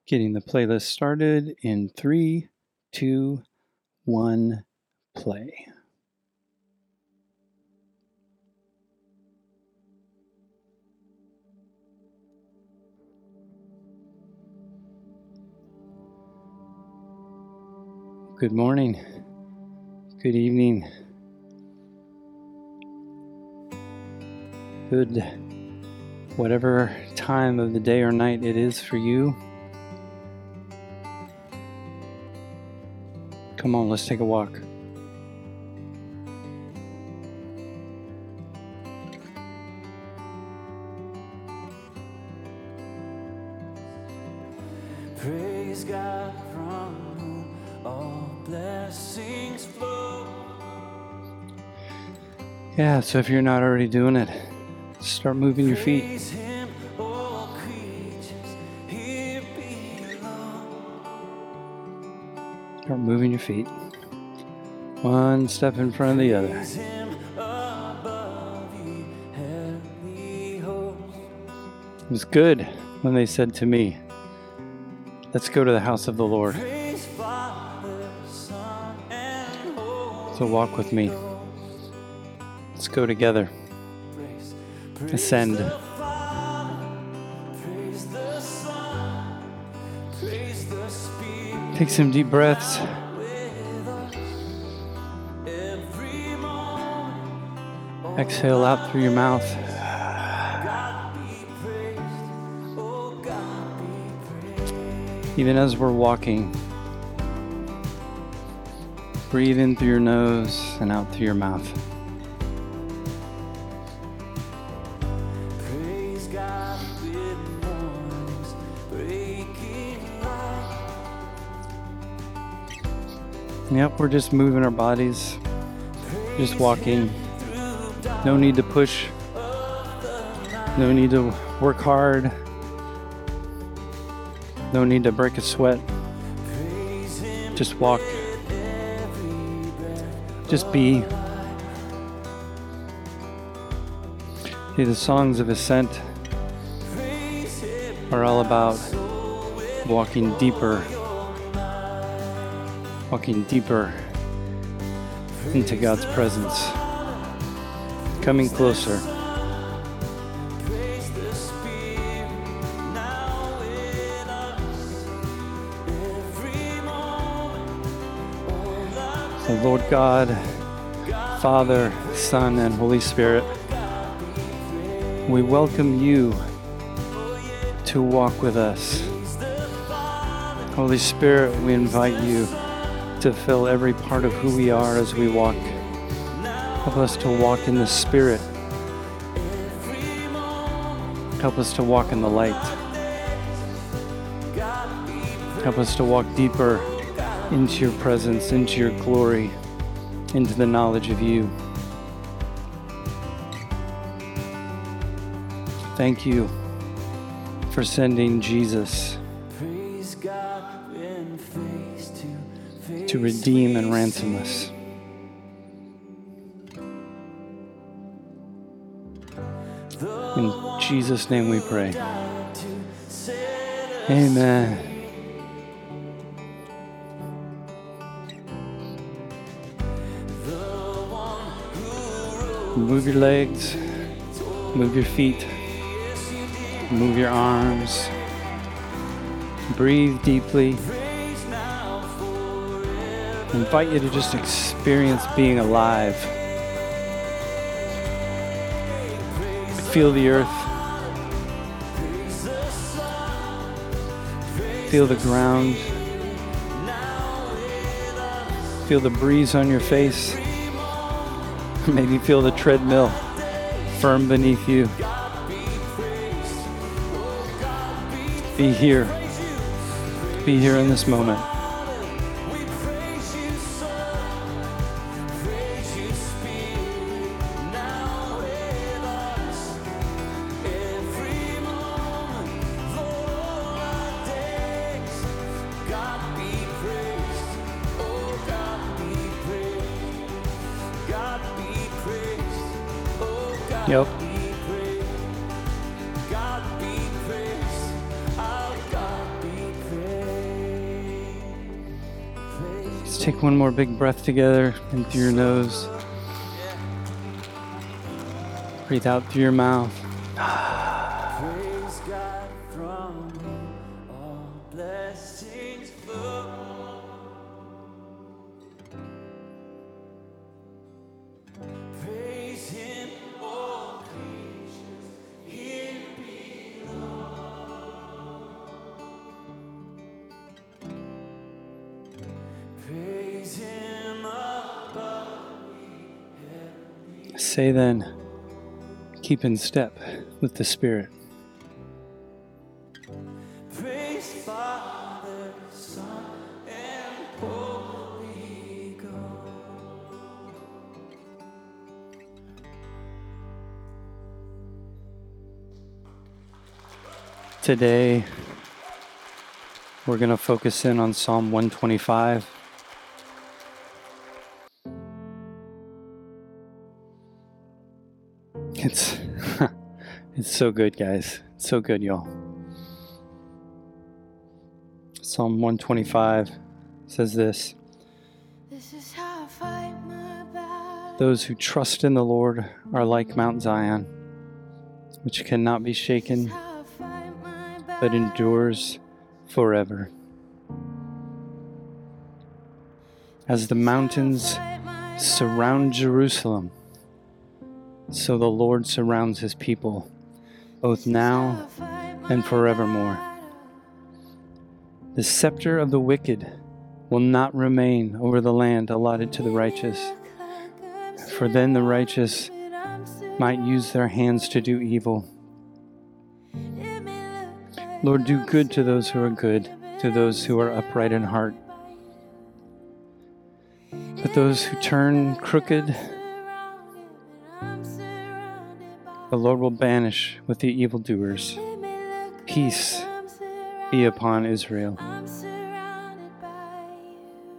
Getting the playlist started in 3, 2, 1, play. Good morning. Good evening. Good whatever time of the day or night it is for you. Come on, let's take a walk. Praise God from whom all blessings flow. Yeah, so if you're not already doing it, start moving your feet. Praise Him, all creatures here below. Start moving your feet. One step in front of the other. Praise Him above ye heavenly hosts. It was good when they said to me, let's go to the house of the Lord. Praise Father, Son, and Holy So walk with me. Ghost. Let's go together. Praise Ascend. the Father, praise the Son, praise the Spirit. Take some deep breaths. With us every moment. Exhale out through your mouth. God be praised. Oh, God be praised. Even as we're walking, breathe in through your nose and out through your mouth. Praise God with mornings breaking light. Yep, we're just moving our bodies, just walking. No need to push. No need to work hard. No need to break a sweat. Just walk. Just be. See, the songs of ascent are all about walking deeper into God's presence, coming closer. Praise the Spirit now with us every moment. Oh, So Lord God, Father, Son, and Holy Spirit, we welcome you to walk with us. Holy Spirit, we invite you to fill every part of who we are as we walk. Help us to walk in the Spirit. Help us to walk in the light. Help us to walk deeper into your presence, into your glory, into the knowledge of you. Thank you for sending Jesus praise God when face to face. to redeem and ransom us. In Jesus' name we pray. Amen. Move your legs, move your feet, move your arms, breathe deeply. I invite you to just experience being alive. Feel the earth. Feel the ground. Feel the breeze on your face. Maybe feel the treadmill firm beneath you. Be here. Be here in this moment. Yep. God be praised. Our God be praised. take one more big breath together in through your nose. Breathe out through your mouth. Praise God from whom all blessings flow. Praise Him, all creatures here below. Praise Him above. Say then, keep in step with the Spirit. Praise Father, Son, and Holy Ghost. Today, we're going to focus in on Psalm 125. It's so good, guys. It's so good, y'all. Psalm 125 says this: This is how I fight my battle. Those who trust in the Lord are like Mount Zion, which cannot be shaken, How I fight my but battle. endures forever. As the mountains surround Jerusalem, so the Lord surrounds his people, both now and forevermore. The scepter of the wicked will not remain over the land allotted to the righteous, for then the righteous might use their hands to do evil. Lord, do good to those who are good, to those who are upright in heart. But those who turn crooked, the Lord will banish with the evildoers. Peace be upon Israel. I'm surrounded by you.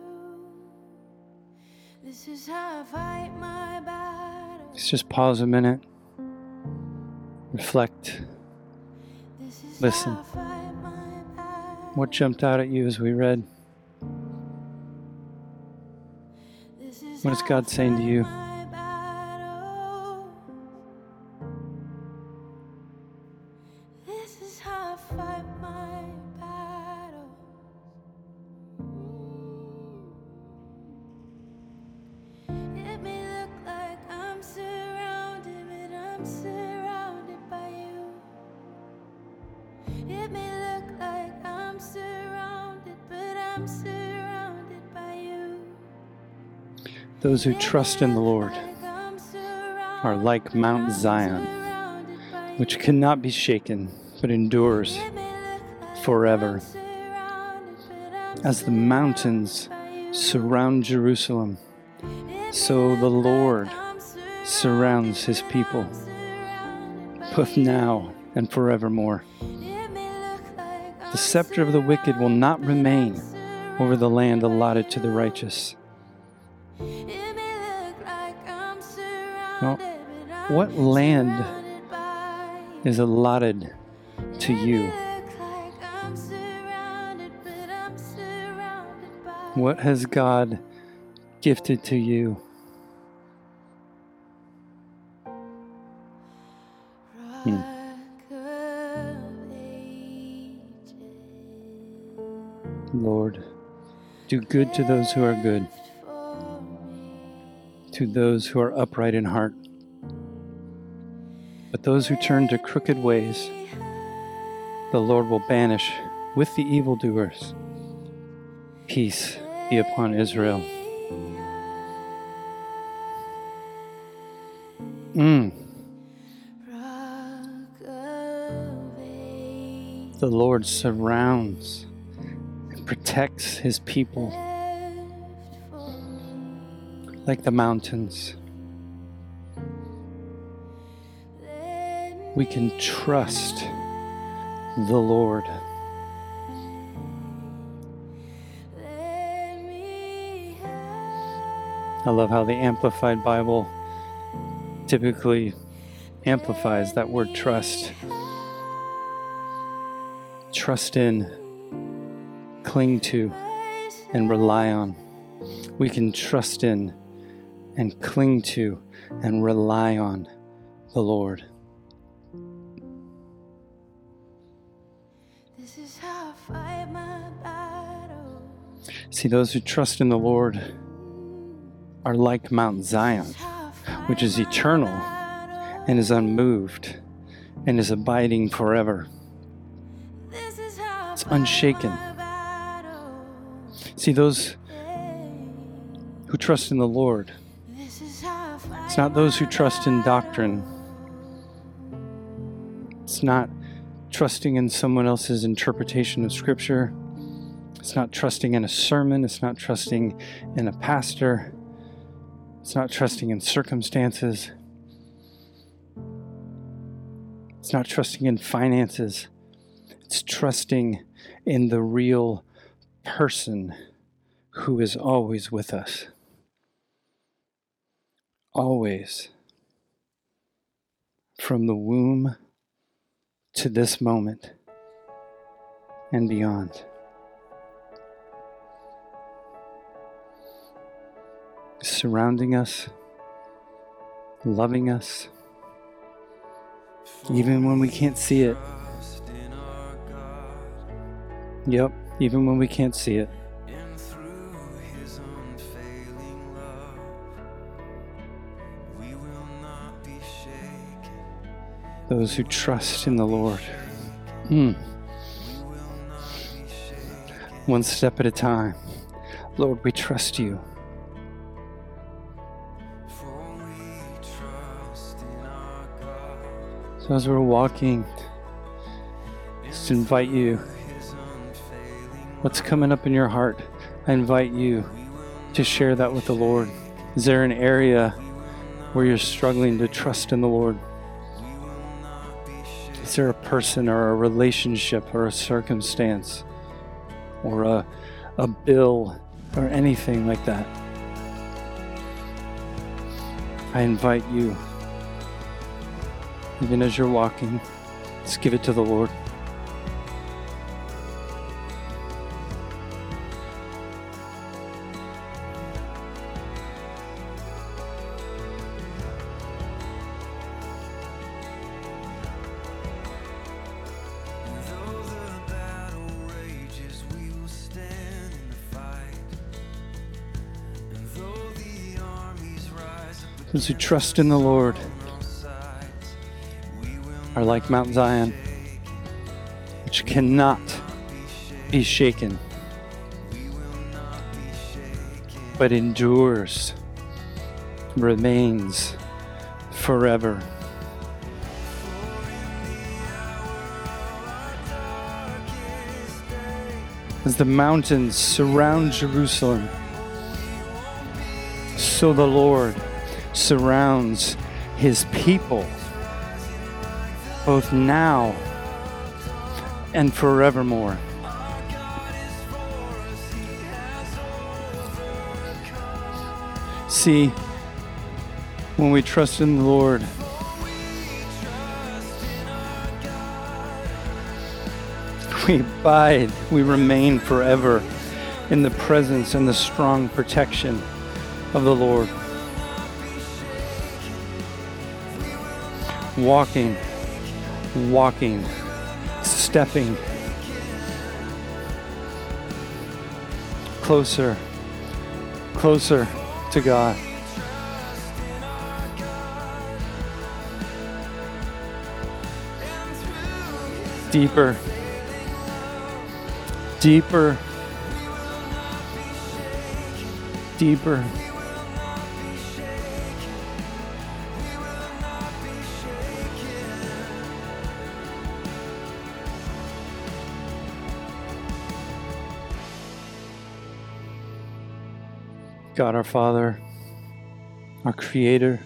This is how I fight my battle. Let's just pause a minute, reflect. This is Listen. how I fight my battle. What jumped out at you as we read? This is What is how God I saying to fight you? my battle. This is how I fight my battle. It may look like I'm surrounded, but I'm surrounded by you. It may look like I'm surrounded, but I'm surrounded by you. Those who trust in the Lord are like Mount Zion, which cannot be shaken, but endures forever. As the mountains surround Jerusalem, so the Lord surrounds his people, both now and forevermore. The scepter of the wicked will not remain over the land allotted to the righteous. Well, what land is allotted to you? What has God gifted to you? Lord, do good to those who are good, to those who are upright in heart. But those who turn to crooked ways, the Lord will banish with the evildoers. Peace be upon Israel. The Lord surrounds and protects his people like the mountains. We can trust the Lord. I love how the Amplified Bible typically amplifies that word trust. Trust in, cling to, and rely on. we can trust in and cling to and rely on the Lord. This is how I fight my battle. See, those who trust in the Lord are like Mount Zion, which is eternal and is unmoved and is abiding forever. It's unshaken. See, those who trust in the Lord, it's not those who trust in doctrine. It's not trusting in someone else's interpretation of Scripture. It's not trusting in a sermon. It's not trusting in a pastor. It's not trusting in circumstances. It's not trusting in finances. It's trusting in the real person who is always with us. Always. From the womb to this moment and beyond. Surrounding us, loving us, even when we can't see it. Yep, even when we can't see it. Those who trust in the Lord. One step at a time. Lord, we trust you. So as we're walking, just invite you. What's coming up in your heart? I invite you to share that with the Lord. Is there an area where you're struggling to trust in the Lord? Is there a person or a relationship or a circumstance or a bill or anything like that? I invite you, even as you're walking, just give it to the Lord. Those who trust in the Lord are like Mount Zion, which cannot be shaken, but endures, remains forever. As the mountains surround Jerusalem, so the Lord surrounds his people, both now and forevermore. See, when we trust in the Lord, we abide, we remain forever in the presence and the strong protection of the Lord. Walking, stepping closer to God. Deeper. God our Father, our Creator,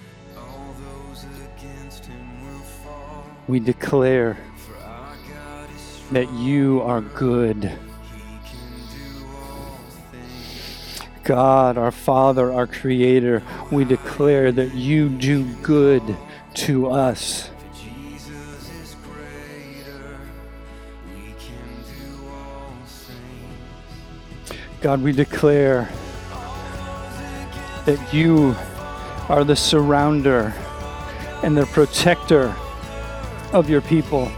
we declare that you are good. God our Father, our Creator, we declare that you do good to us. God, we declare that you are the surrounder and the protector of your people.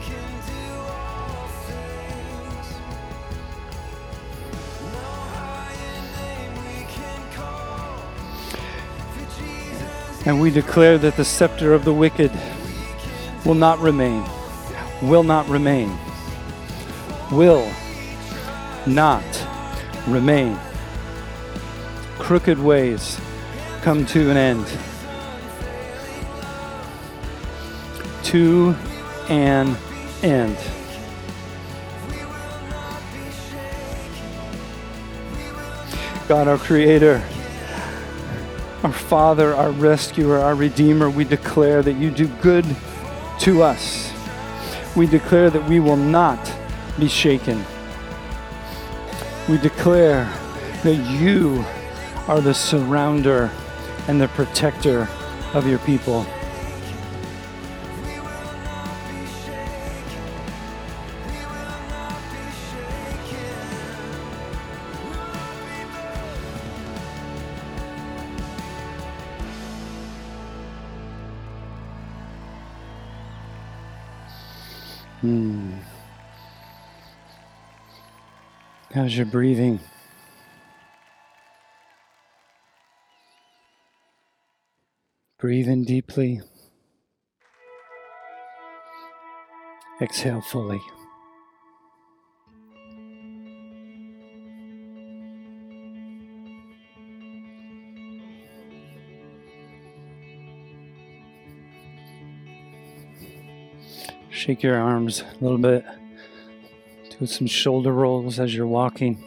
And we declare that the scepter of the wicked will not remain, will not remain, will not remain. Crooked ways come to an end. To an end. God, our Creator, our Father, our Rescuer, our Redeemer, we declare that you do good to us. We declare that we will not be shaken. We declare that you are the surrounder and the protector of your people. How's your breathing? Breathe in deeply. Exhale fully. Shake your arms a little bit. Do some shoulder rolls as you're walking.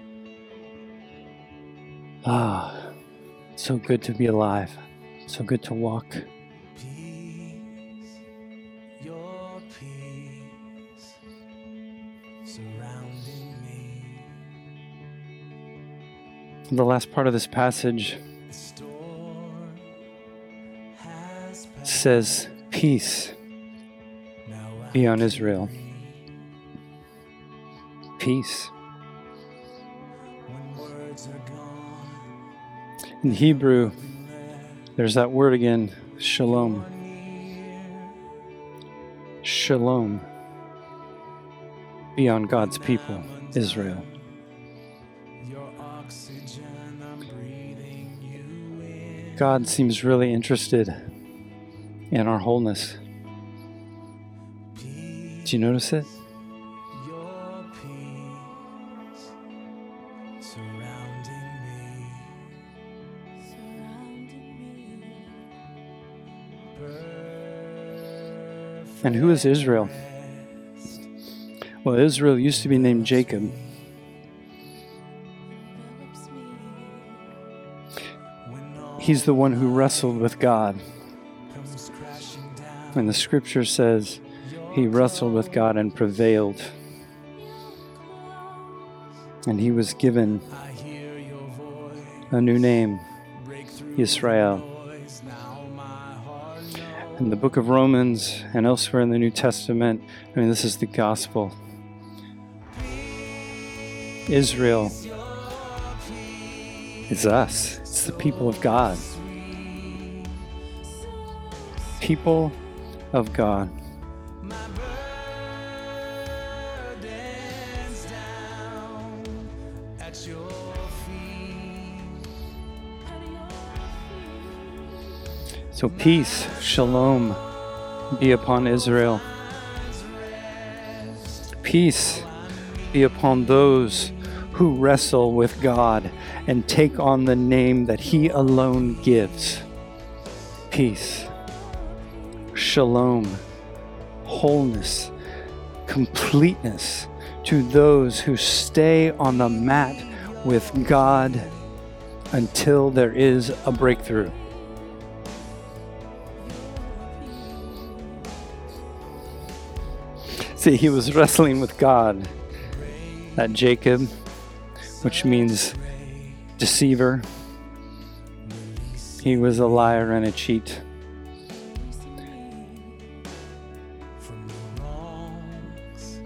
So good to be alive. So good to walk. Peace, your peace surrounding me. The last part of this passage The storm has passed. says, peace Now I be on Israel. Peace. when words are gone, In Hebrew, there's that word again, shalom. Shalom. Be on God's people, Israel. your oxygen, I'm breathing you in. God seems really interested in our wholeness. Do you notice it? Your peace surrounding me. And who is Israel? Well, Israel used to be named Jacob. He's the one who wrestled with God. Comes crashing down. And the scripture says he wrestled with God and prevailed. And he was given I hear your voice. a new name, Break through Israel. noise. Now my heart knows. In the book of Romans and elsewhere in the New Testament, I mean, this is the gospel. Israel is us. It's the people of God. People of God. Burdens down at your feet. So peace, shalom, be upon Israel. Peace be upon those who wrestle with God and take on the name that He alone gives. Peace, shalom, wholeness, completeness to those who stay on the mat with God until there is a breakthrough. See, he was wrestling with God. That Jacob, which means deceiver. He was a liar and a cheat. From the wrongs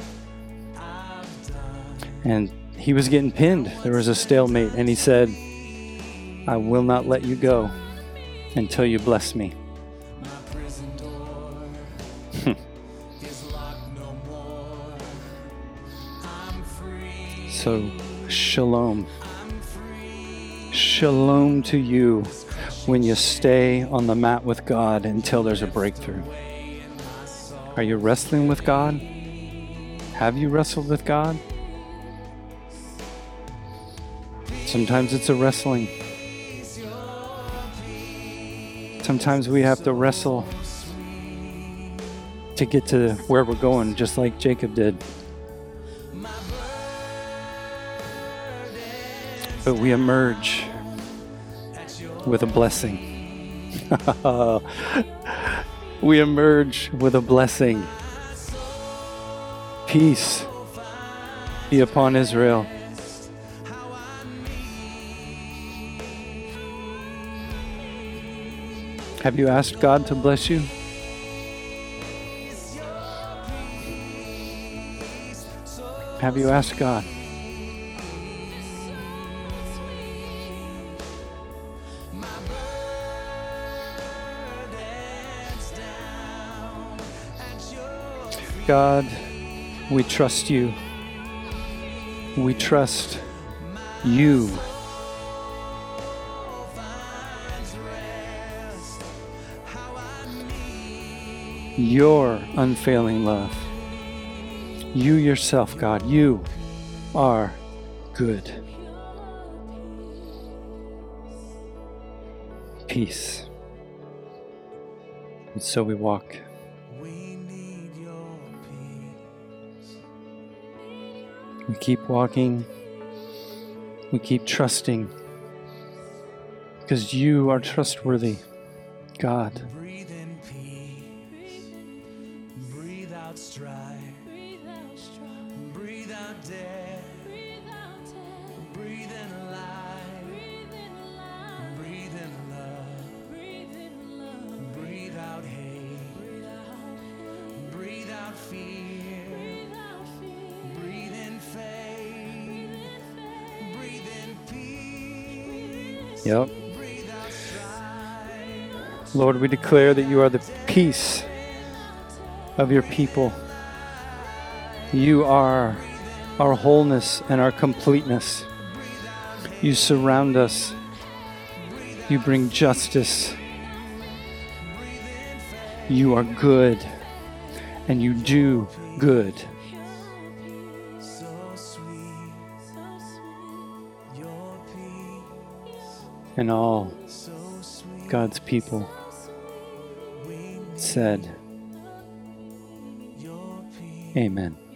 I've done. And he was getting pinned. There was a stalemate. And he said, I will not let you go until you bless me. My prison door is locked no more. I'm free. So, shalom. I'm free. Shalom to you when you stay on the mat with God until there's a breakthrough. Are you wrestling with God? Have you wrestled with God? Sometimes it's a wrestling. Sometimes we have to wrestle to get to where we're going, just like Jacob did. But we emerge with a blessing. We emerge with a blessing. Peace be upon Israel. Have you asked God to bless you? Have you asked God? God, we trust you. We trust you. Your unfailing love. You yourself, God, you are good. Peace. And so we walk. We keep walking. We keep trusting. Because you are trustworthy, God. Breathe in peace. Breathe out strife. Breathe out death. Breathe in life. Breathe in love. Breathe out hate. Breathe out fear. Breathe in faith. Breathe in peace. Yep. Breathe out strife. Lord, we declare that you are the peace of your people. You are our wholeness and our completeness. You surround us. You bring justice. You are good, and you do good. So sweet. Your peace. And all So sweet. God's people We said, your peace. Amen.